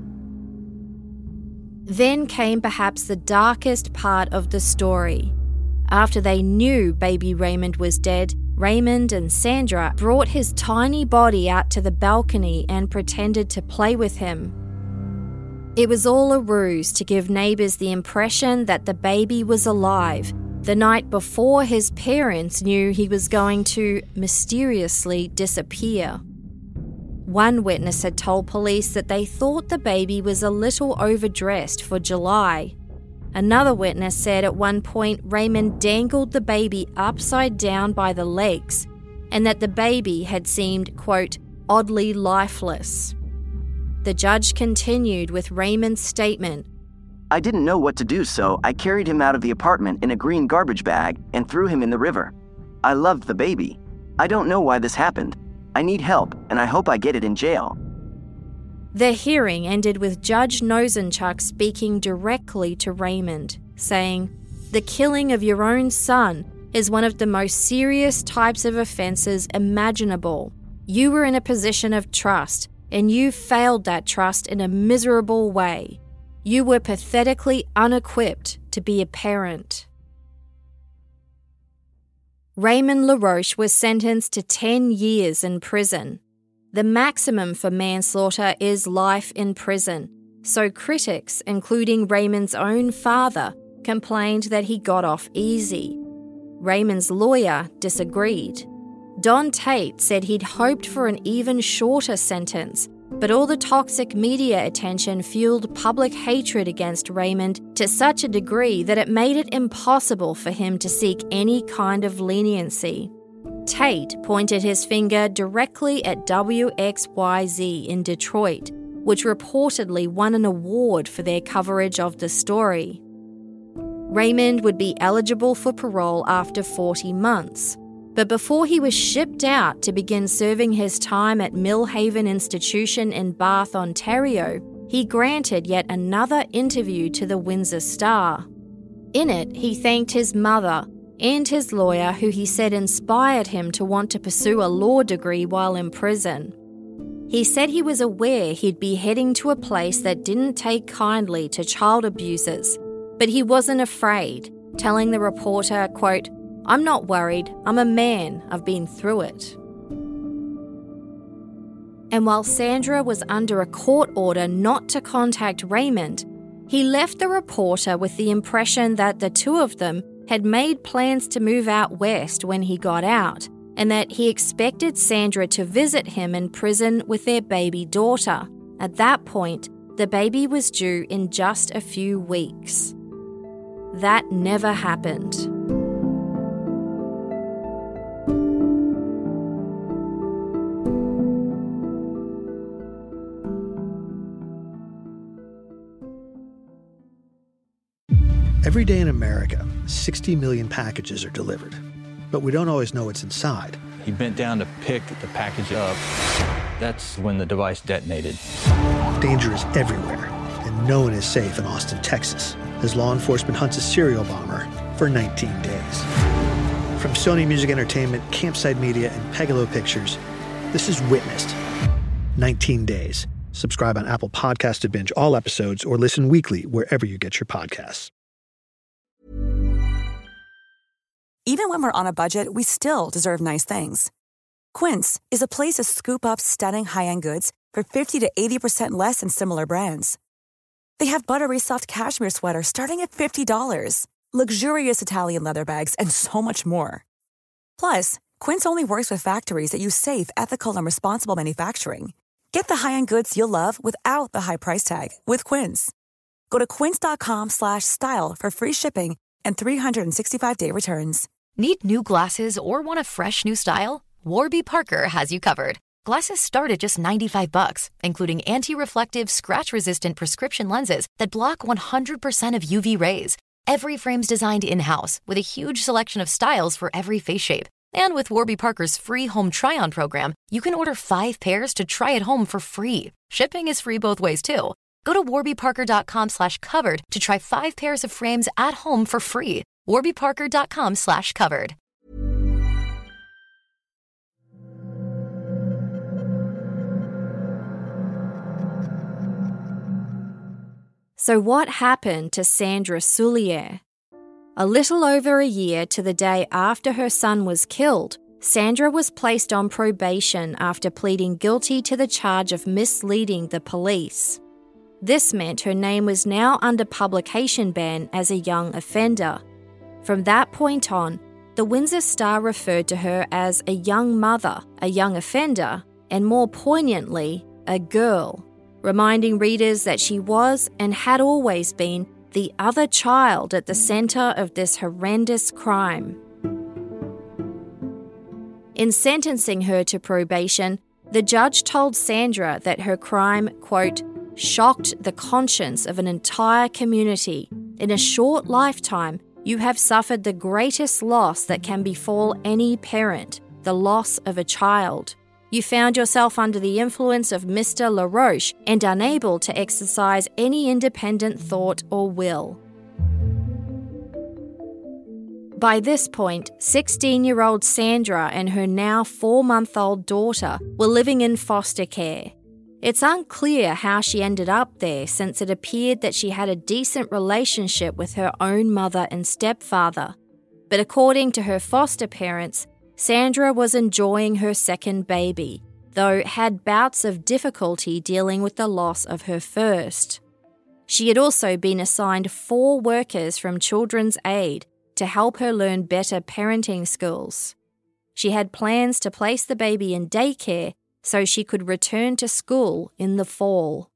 Speaker 5: Then came perhaps the darkest part of the story. After they knew baby Raymond was dead, Raymond and Sandra brought his tiny body out to the balcony and pretended to play with him. It was all a ruse to give neighbours the impression that the baby was alive the night before his parents knew he was going to mysteriously disappear. One witness had told police that they thought the baby was a little overdressed for July. Another witness said at one point Raymond dangled the baby upside down by the legs and that the baby had seemed, quote, oddly lifeless. The judge continued with Raymond's statement.
Speaker 10: I didn't know what to do, so I carried him out of the apartment in a green garbage bag and threw him in the river. I loved the baby. I don't know why this happened. I need help, and I hope I get it in jail.
Speaker 5: The hearing ended with Judge Nosenchuk speaking directly to Raymond, saying, "The killing of your own son is one of the most serious types of offences imaginable. You were in a position of trust, and you failed that trust in a miserable way. You were pathetically unequipped to be a parent." Raymond LaRoche was sentenced to 10 years in prison. The maximum for manslaughter is life in prison, so critics, including Raymond's own father, complained that he got off easy. Raymond's lawyer disagreed. Don Tate said he'd hoped for an even shorter sentence, but all the toxic media attention fueled public hatred against Raymond to such a degree that it made it impossible for him to seek any kind of leniency. Tate pointed his finger directly at WXYZ in Detroit, which reportedly won an award for their coverage of the story. Raymond would be eligible for parole after 40 months, but before he was shipped out to begin serving his time at Millhaven Institution in Bath, Ontario, he granted yet another interview to the Windsor Star. In it, he thanked his mother and his lawyer, who he said inspired him to want to pursue a law degree while in prison. He said he was aware he'd be heading to a place that didn't take kindly to child abusers, but he wasn't afraid, telling the reporter, quote, "I'm not worried, I'm a man, I've been through it." And while Sandra was under a court order not to contact Raymond, he left the reporter with the impression that the two of them had made plans to move out west when he got out, and that he expected Sandra to visit him in prison with their baby daughter. At that point, the baby was due in just a few weeks. That never happened.
Speaker 7: Every day in America, 60 million packages are delivered, but we don't always know what's inside.
Speaker 8: He bent down to pick the package up. That's when the device detonated.
Speaker 7: Danger is everywhere, and no one is safe in Austin, Texas, as law enforcement hunts a serial bomber for 19 days. From Sony Music Entertainment, Campside Media, and Pegalo Pictures, this is Witnessed. 19 Days. Subscribe on Apple Podcasts to binge all episodes or listen weekly wherever you get your podcasts.
Speaker 11: Even when we're on a budget, we still deserve nice things. Quince is a place to scoop up stunning high-end goods for 50 to 80% less than similar brands. They have buttery soft cashmere sweaters starting at $50, luxurious Italian leather bags, and so much more. Plus, Quince only works with factories that use safe, ethical, and responsible manufacturing. Get the high-end goods you'll love without the high price tag with Quince. Go to quince.com/style for free shipping and 365-day returns.
Speaker 12: Need new glasses or want a fresh new style? Warby Parker has you covered. Glasses start at just $95, including anti-reflective, scratch-resistant prescription lenses that block 100% of UV rays. Every frame's designed in-house with a huge selection of styles for every face shape. And with Warby Parker's free home try-on program, you can order 5 pairs to try at home for free. Shipping is free both ways, too. Go to warbyparker.com/covered to try 5 pairs of frames at home for free. warbyparker.com/covered.
Speaker 5: So what happened to Sandra Souliere? A little over a year to the day after her son was killed, Sandra was placed on probation after pleading guilty to the charge of misleading the police. This meant her name was now under publication ban as a young offender. From that point on, the Windsor Star referred to her as a young mother, a young offender, and more poignantly, a girl, reminding readers that she was and had always been the other child at the centre of this horrendous crime. In sentencing her to probation, the judge told Sandra that her crime, quote, shocked the conscience of an entire community. In a short lifetime, you have suffered the greatest loss that can befall any parent, the loss of a child. You found yourself under the influence of Mr. LaRoche and unable to exercise any independent thought or will. By this point, 16-year-old Sandra and her now 4-month-old daughter were living in foster care. It's unclear how she ended up there, since it appeared that she had a decent relationship with her own mother and stepfather. But according to her foster parents, Sandra was enjoying her second baby, though, had bouts of difficulty dealing with the loss of her first. She had also been assigned 4 workers from Children's Aid to help her learn better parenting skills. She had plans to place the baby in daycare so she could return to school in the fall.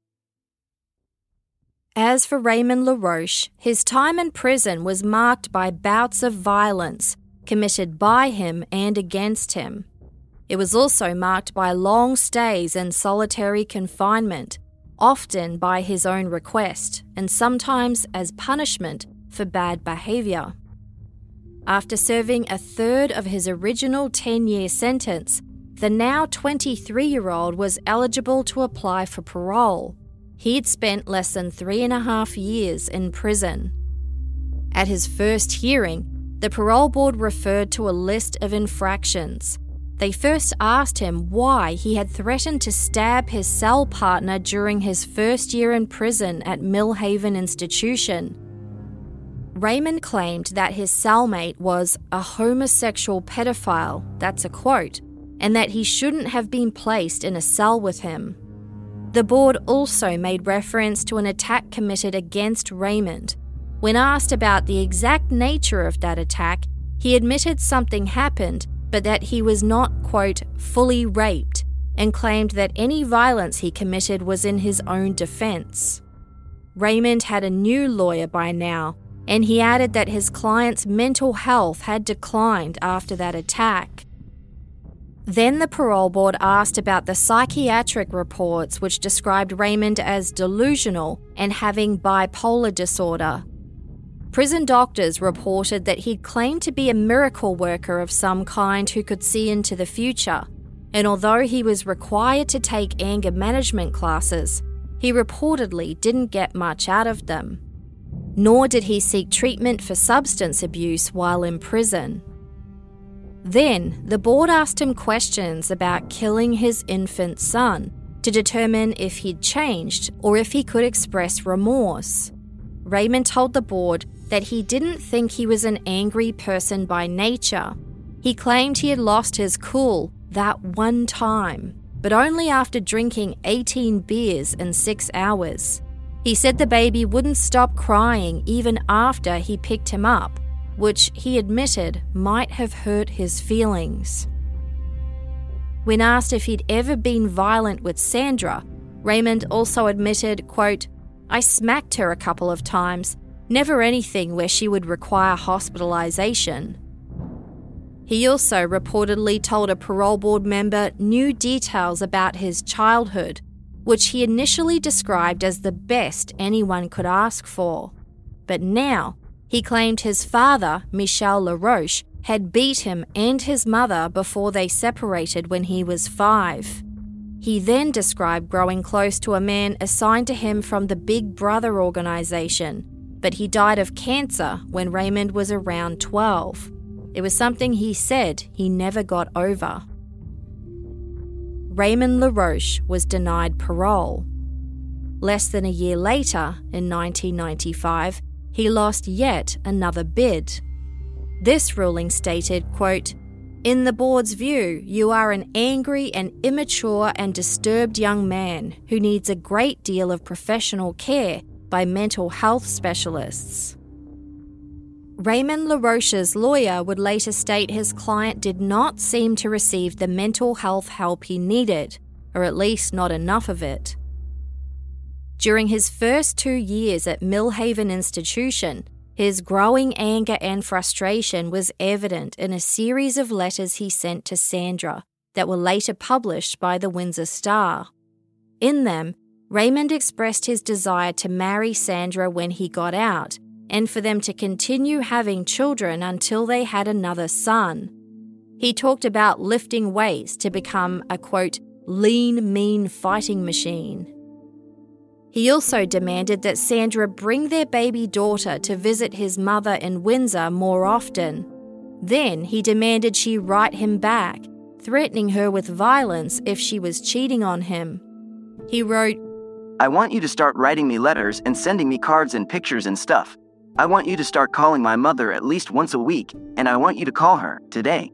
Speaker 5: As for Raymond LaRoche, his time in prison was marked by bouts of violence committed by him and against him. It was also marked by long stays in solitary confinement, often by his own request, and sometimes as punishment for bad behaviour. After serving a third of his original 10-year sentence, the now 23-year-old was eligible to apply for parole. He'd spent less than 3.5 years in prison. At his first hearing, the parole board referred to a list of infractions. They first asked him why he had threatened to stab his cell partner during his first year in prison at Millhaven Institution. Raymond claimed that his cellmate was a homosexual pedophile, that's a quote, and that he shouldn't have been placed in a cell with him. The board also made reference to an attack committed against Raymond. When asked about the exact nature of that attack, he admitted something happened, but that he was not, quote, fully raped, and claimed that any violence he committed was in his own defence. Raymond had a new lawyer by now, and he added that his client's mental health had declined after that attack. Then the parole board asked about the psychiatric reports which described Raymond as delusional and having bipolar disorder. Prison doctors reported that he'd claimed to be a miracle worker of some kind who could see into the future, and although he was required to take anger management classes, he reportedly didn't get much out of them. Nor did he seek treatment for substance abuse while in prison. Then, the board asked him questions about killing his infant son to determine if he'd changed or if he could express remorse. Raymond told the board that he didn't think he was an angry person by nature. He claimed he had lost his cool that one time, but only after drinking 18 beers in 6 hours. He said the baby wouldn't stop crying even after he picked him up, which he admitted might have hurt his feelings. When asked if he'd ever been violent with Sandra, Raymond also admitted, quote, "I smacked her a couple of times, never anything where she would require hospitalization." He also reportedly told a parole board member new details about his childhood, which he initially described as the best anyone could ask for. But now, he claimed his father, Michel LaRoche, had beat him and his mother before they separated when he was 5. He then described growing close to a man assigned to him from the Big Brother organization, but he died of cancer when Raymond was around 12. It was something he said he never got over. Raymond LaRoche was denied parole. Less than a year later, in 1995, he lost yet another bid. This ruling stated, quote, "In the board's view, you are an angry and immature and disturbed young man who needs a great deal of professional care by mental health specialists." Raymond LaRoche's lawyer would later state his client did not seem to receive the mental health help he needed, or at least not enough of it. During his first 2 years at Millhaven Institution, his growing anger and frustration was evident in a series of letters he sent to Sandra that were later published by the Windsor Star. In them, Raymond expressed his desire to marry Sandra when he got out, and for them to continue having children until they had another son. He talked about lifting weights to become a, quote, lean, mean fighting machine. He also demanded that Sandra bring their baby daughter to visit his mother in Windsor more often. Then he demanded she write him back, threatening her with violence if she was cheating on him. He wrote,
Speaker 10: "I want you to start writing me letters and sending me cards and pictures and stuff. I want you to start calling my mother at least once a week, and I want you to call her today.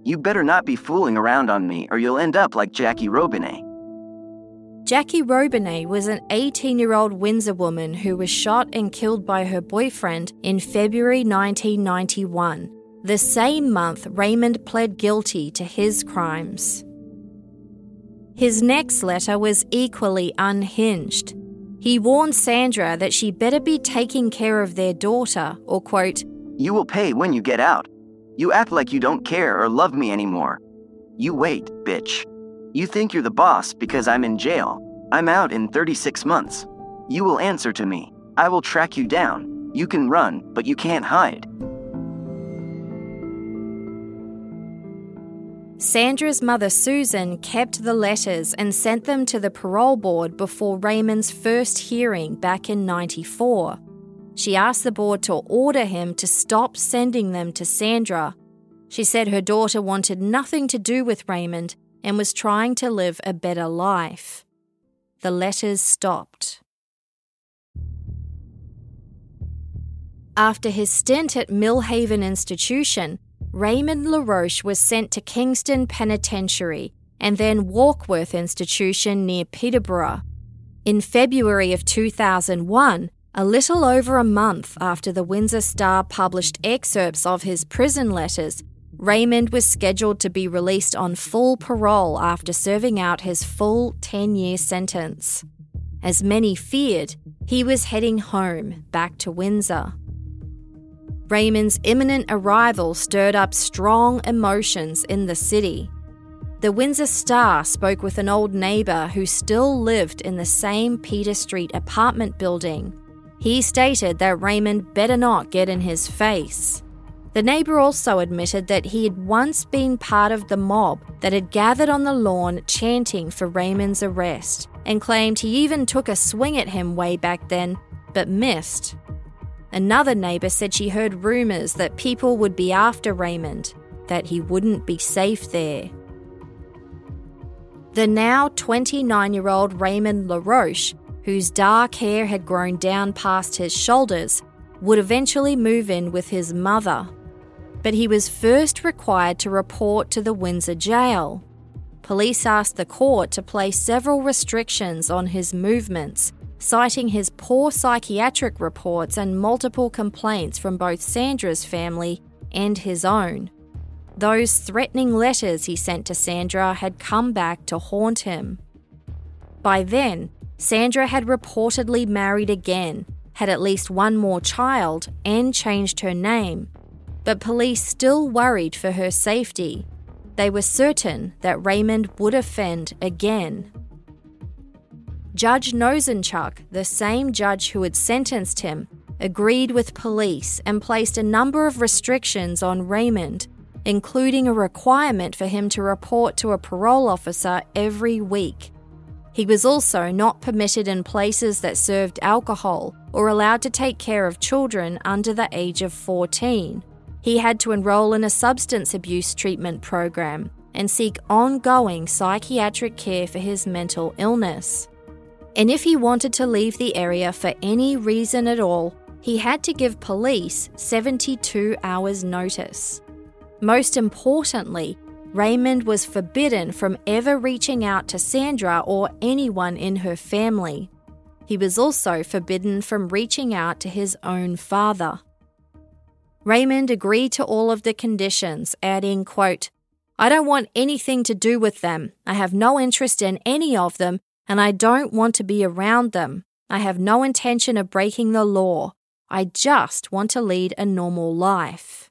Speaker 10: You better not be fooling around on me or you'll end up like Jackie Robinet.
Speaker 5: Jackie Robinet was an 18-year-old Windsor woman who was shot and killed by her boyfriend in February 1991, the same month Raymond pled guilty to his crimes. His next letter was equally unhinged. He warned Sandra that she better be taking care of their daughter, or quote,
Speaker 10: "You will pay when you get out. You act like you don't care or love me anymore. You wait, bitch. You think you're the boss because I'm in jail. I'm out in 36 months. You will answer to me. I will track you down. You can run, but you can't hide."
Speaker 5: Sandra's mother Susan kept the letters and sent them to the parole board before Raymond's first hearing back in '94. She asked the board to order him to stop sending them to Sandra. She said her daughter wanted nothing to do with Raymond and was trying to live a better life. The letters stopped. After his stint at Millhaven Institution, Raymond LaRoche was sent to Kingston Penitentiary and then Warkworth Institution near Peterborough. In February of 2001, a little over a month after the Windsor Star published excerpts of his prison letters, Raymond was scheduled to be released on full parole after serving out his full 10-year sentence. As many feared, he was heading home, back to Windsor. Raymond's imminent arrival stirred up strong emotions in the city. The Windsor Star spoke with an old neighbour who still lived in the same Peter Street apartment building. He stated that Raymond better not get in his face. The neighbour also admitted that he had once been part of the mob that had gathered on the lawn chanting for Raymond's arrest, and claimed he even took a swing at him way back then, but missed. Another neighbour said she heard rumours that people would be after Raymond, that he wouldn't be safe there. The now 29-year-old Raymond LaRoche, whose dark hair had grown down past his shoulders, would eventually move in with his mother. But he was first required to report to the Windsor jail. Police asked the court to place several restrictions on his movements, citing his poor psychiatric reports and multiple complaints from both Sandra's family and his own. Those threatening letters he sent to Sandra had come back to haunt him. By then, Sandra had reportedly married again, had at least one more child, and changed her name. But police still worried for her safety. They were certain that Raymond would offend again. Judge Nosenchuk, the same judge who had sentenced him, agreed with police and placed a number of restrictions on Raymond, including a requirement for him to report to a parole officer every week. He was also not permitted in places that served alcohol or allowed to take care of children under the age of 14. He had to enroll in a substance abuse treatment program and seek ongoing psychiatric care for his mental illness. And if he wanted to leave the area for any reason at all, he had to give police 72 hours' notice. Most importantly, Raymond was forbidden from ever reaching out to Sandra or anyone in her family. He was also forbidden from reaching out to his own father. Raymond agreed to all of the conditions, adding, quote, "I don't want anything to do with them. I have no interest in any of them, and I don't want to be around them. I have no intention of breaking the law. I just want to lead a normal life."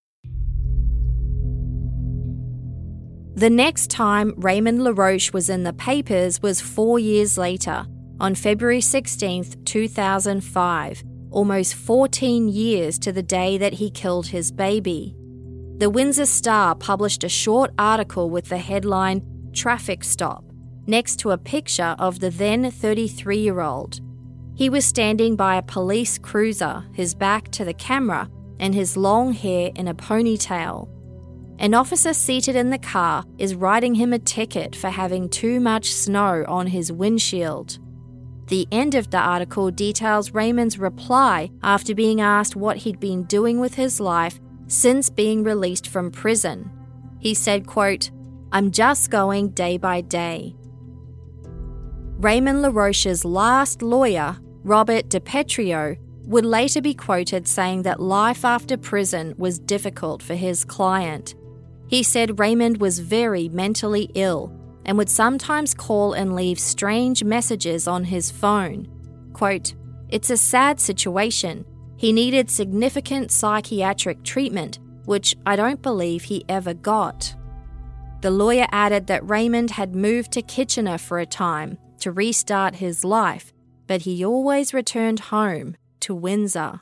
Speaker 5: The next time Raymond LaRoche was in the papers was 4 years later, on February 16, 2005, almost 14 years to the day that he killed his baby. The Windsor Star published a short article with the headline, "Traffic Stop," next to a picture of the then 33-year-old. He was standing by a police cruiser, his back to the camera, and his long hair in a ponytail. An officer seated in the car is writing him a ticket for having too much snow on his windshield. The end of the article details Raymond's reply after being asked what he'd been doing with his life since being released from prison. He said, quote, "I'm just going day by day." Raymond LaRoche's last lawyer, Robert DiPetrio, would later be quoted saying that life after prison was difficult for his client. He said Raymond was very mentally ill and would sometimes call and leave strange messages on his phone. Quote, "It's a sad situation. He needed significant psychiatric treatment, which I don't believe he ever got." The lawyer added that Raymond had moved to Kitchener for a time to restart his life, but he always returned home to Windsor.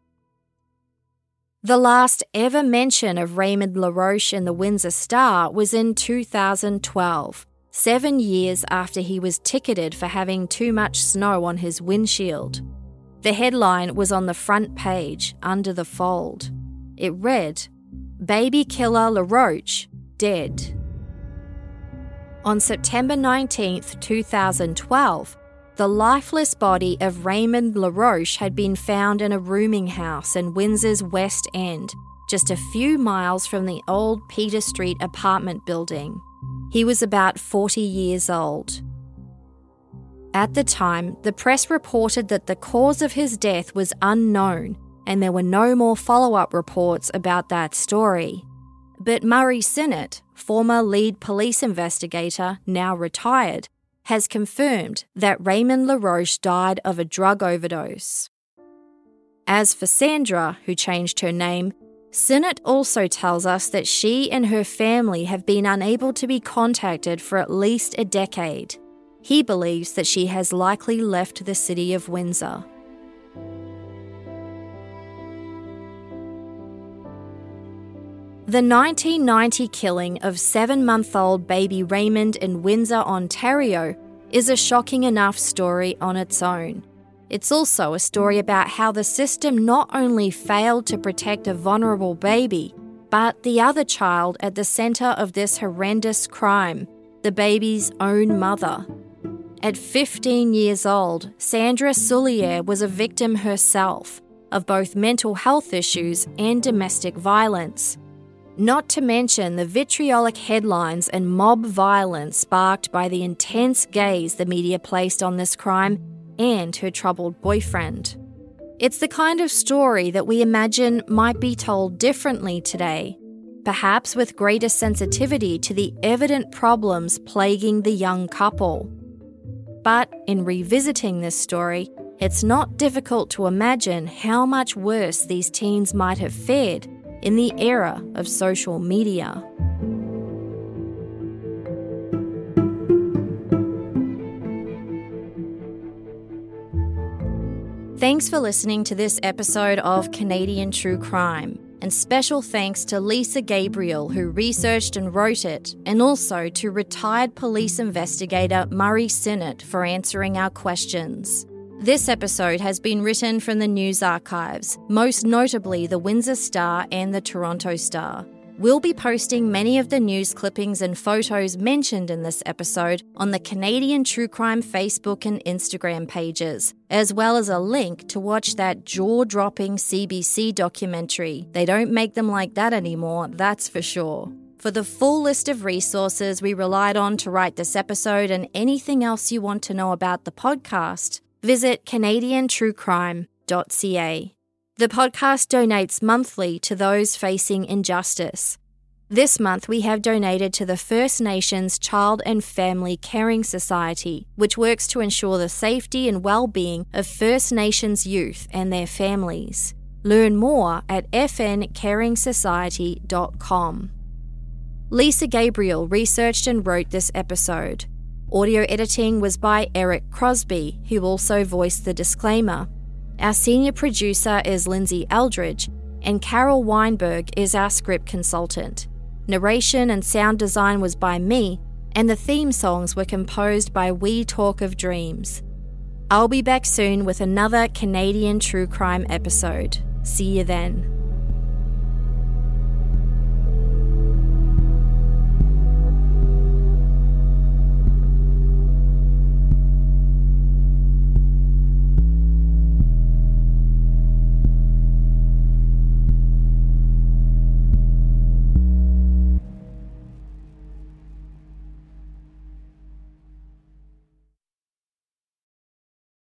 Speaker 5: The last ever mention of Raymond LaRoche in the Windsor Star was in 2012, 7 years after he was ticketed for having too much snow on his windshield. The headline was on the front page, under the fold. It read, "Baby Killer LaRoche, Dead." On September 19th, 2012, the lifeless body of Raymond LaRoche had been found in a rooming house in Windsor's West End, just a few miles from the old Peter Street apartment building. He was about 40 years old. At the time, the press reported that the cause of his death was unknown, and there were no more follow-up reports about that story. But Murray Sinnott, former lead police investigator, now retired, has confirmed that Raymond LaRoche died of a drug overdose. As for Sandra, who changed her name, Sinnott also tells us that she and her family have been unable to be contacted for at least a decade. He believes that she has likely left the city of Windsor. The 1990 killing of 7-month-old baby Raymond in Windsor, Ontario, is a shocking enough story on its own. It's also a story about how the system not only failed to protect a vulnerable baby, but the other child at the centre of this horrendous crime, the baby's own mother. At 15 years old, Sandra Souliere was a victim herself of both mental health issues and domestic violence. Not to mention the vitriolic headlines and mob violence sparked by the intense gaze the media placed on this crime and her troubled boyfriend. It's the kind of story that we imagine might be told differently today, perhaps with greater sensitivity to the evident problems plaguing the young couple. But in revisiting this story, it's not difficult to imagine how much worse these teens might have fared in the era of social media. Thanks for listening to this episode of Canadian True Crime, and special thanks to Lisa Gabriel, who researched and wrote it, and also to retired police investigator Murray Sinnott for answering our questions. This episode has been written from the news archives, most notably the Windsor Star and the Toronto Star. We'll be posting many of the news clippings and photos mentioned in this episode on the Canadian True Crime Facebook and Instagram pages, as well as a link to watch that jaw-dropping CBC documentary. They don't make them like that anymore, that's for sure. For the full list of resources we relied on to write this episode and anything else you want to know about the podcast, visit canadiantruecrime.ca. The podcast donates monthly to those facing injustice. This month we have donated to the First Nations Child and Family Caring Society, which works to ensure the safety and well-being of First Nations youth and their families. Learn more at fncaringsociety.com. Lisa Gabriel researched and wrote this episode. Audio editing was by Eric Crosby, who also voiced the disclaimer. Our senior producer is Lindsay Eldridge, and Carol Weinberg is our script consultant. Narration and sound design was by me, and the theme songs were composed by We Talk of Dreams. I'll be back soon with another Canadian True Crime episode. See you then.